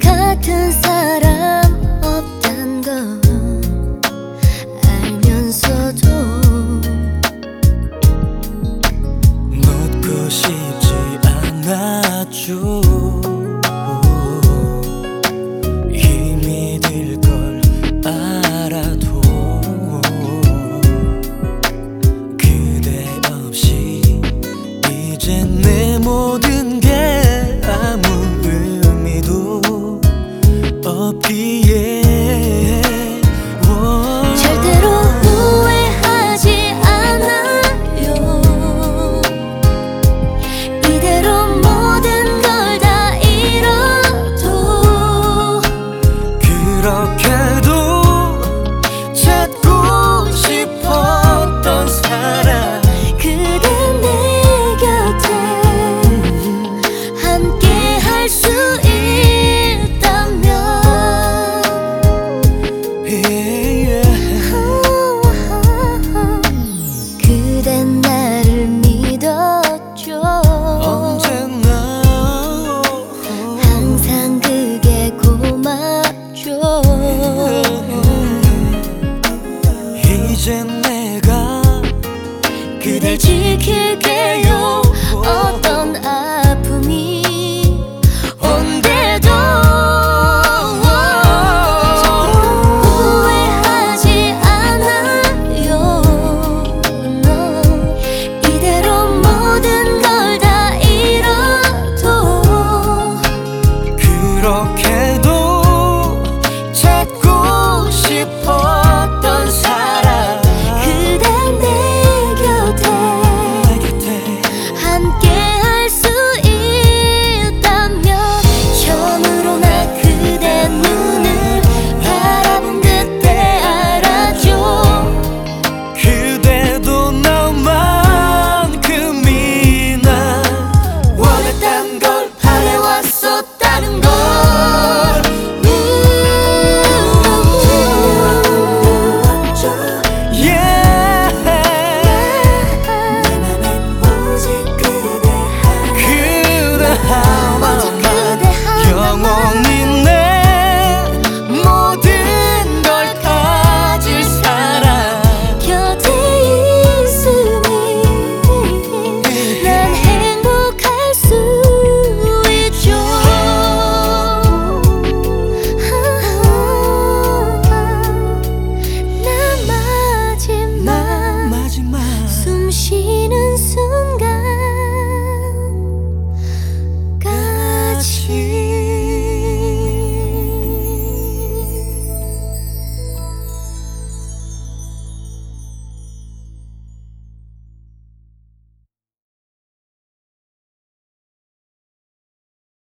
같은 사람 없단 걸 알면서도 묻고 싶지 않았죠. 힘이 들 걸 알아도 그대 없이 이젠 내 모든 게 아무 의미도 없기에 절대로 후회하지 않아요. 이대로 모든 걸 다 잃어도 그렇게도 찾고 싶었던 사람 그대 내 곁에 함께 할 수 있다면 그댄 나를 믿었죠. 언제나 항상 그게 고맙죠. 이젠 내가 그댈 지킬게요. 어떤 아픔이 온데도 후회하지 않아요. 이대로 모든 걸 다 잃어도 그렇게